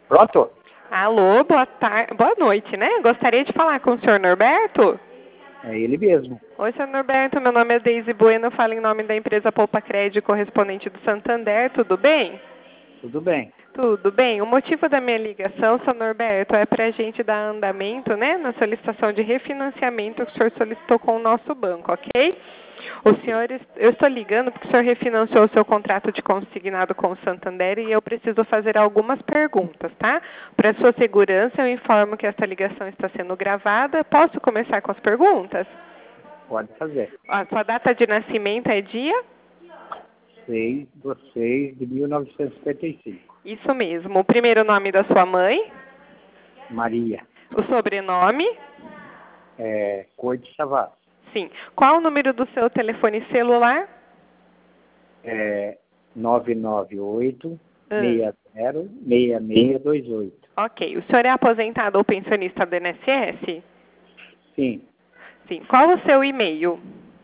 Pronto? Alô, boa noite, né? Gostaria de falar com o senhor Norberto? É ele mesmo. Oi, senhor Norberto, meu nome é Deise Bueno, falo em nome da empresa Poupa Crédito, correspondente do Santander, tudo bem? Tudo bem. Tudo bem. O motivo da minha ligação, senhor Norberto, é para a gente dar andamento, né, na solicitação de refinanciamento que o senhor solicitou com o nosso banco, ok? Eu estou ligando porque o senhor refinanciou o seu contrato de consignado com o Santander e eu preciso fazer algumas perguntas, tá? Para sua segurança, eu informo que esta ligação está sendo gravada. Posso começar com as perguntas? Pode fazer. A sua data de nascimento é dia? 6/6/1955. Isso mesmo. O primeiro nome da sua mãe? Maria. O sobrenome? Corte Savassi. Sim. Qual o número do seu telefone celular? 998 60 6628. Ok. O senhor é aposentado ou pensionista do INSS? Sim. Sim. Qual o seu e-mail?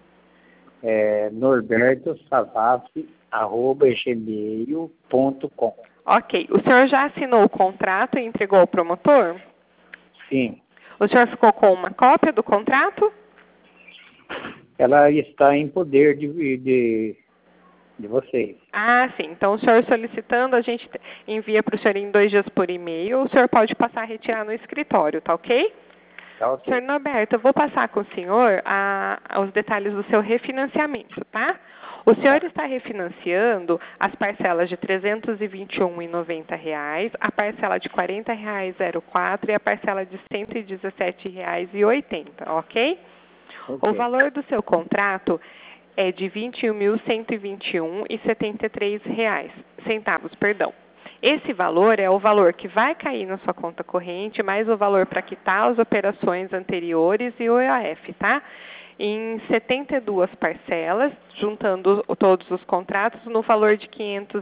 norbertosavassi@gmail.com. Ok. O senhor já assinou o contrato e entregou ao promotor? Sim. O senhor ficou com uma cópia do contrato? Ela está em poder de vocês. Ah, sim. Então, o senhor solicitando, a gente envia para o senhor em 2 dias por e-mail. O senhor pode passar a retirar no escritório, tá ok? Tá ok. Senhor Norberto, eu vou passar com o senhor os detalhes do seu refinanciamento, tá? O senhor está refinanciando as parcelas de R$ 321,90, a parcela de R$ 40,04 e a parcela de R$ 117,80, ok? Ok. O valor do seu contrato é de R$ 21.121,73 perdão. Esse valor é o valor que vai cair na sua conta corrente, mais o valor para quitar as operações anteriores e o EOF, tá? Em 72 parcelas, juntando todos os contratos, no valor de R$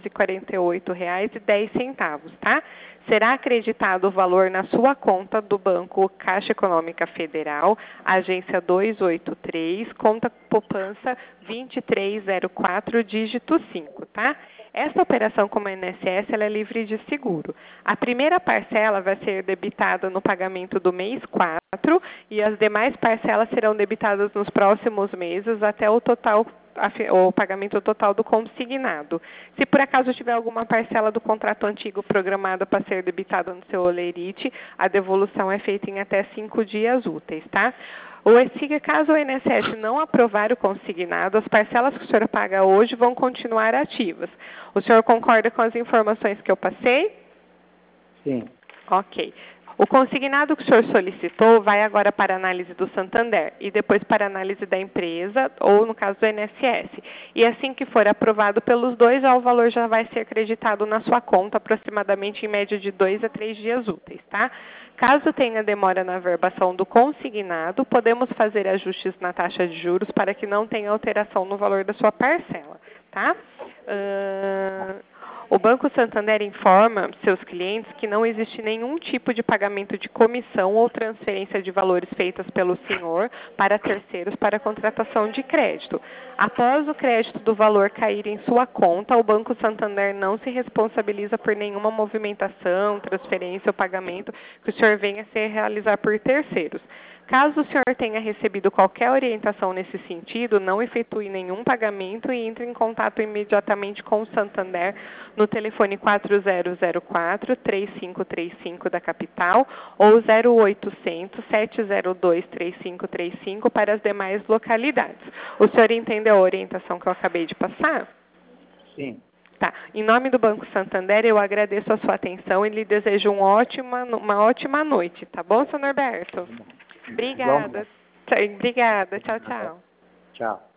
548,10, tá? Será acreditado o valor na sua conta do Banco Caixa Econômica Federal, agência 283, conta poupança 2304, dígito 5, tá? Essa operação como a INSS, ela é livre de seguro. A primeira parcela vai ser debitada no pagamento do mês 4 e as demais parcelas serão debitadas nos próximos meses até o pagamento total do consignado. Se por acaso tiver alguma parcela do contrato antigo programada para ser debitada no seu holerite, a devolução é feita em até 5 dias úteis, tá? Caso o INSS não aprovar o consignado, as parcelas que o senhor paga hoje vão continuar ativas. O senhor concorda com as informações que eu passei? Sim. Ok. O consignado que o senhor solicitou vai agora para a análise do Santander e depois para a análise da empresa ou, no caso, do INSS. E assim que for aprovado pelos dois, o valor já vai ser acreditado na sua conta, aproximadamente em média de 2 a 3 dias úteis, tá? Caso tenha demora na averbação do consignado, podemos fazer ajustes na taxa de juros para que não tenha alteração no valor da sua parcela, tá? O Banco Santander informa seus clientes que não existe nenhum tipo de pagamento de comissão ou transferência de valores feitas pelo senhor para terceiros para contratação de crédito. Após o crédito do valor cair em sua conta, o Banco Santander não se responsabiliza por nenhuma movimentação, transferência ou pagamento que o senhor venha a se realizar por terceiros. Caso o senhor tenha recebido qualquer orientação nesse sentido, não efetue nenhum pagamento e entre em contato imediatamente com o Santander no telefone 4004-3535 da capital ou 0800-702-3535 para as demais localidades. O senhor entendeu a orientação que eu acabei de passar? Sim. Tá. Em nome do Banco Santander, eu agradeço a sua atenção e lhe desejo uma ótima noite. Tá bom, senhor Norberto? Obrigada. Obrigada. Tchau, tchau. Tchau.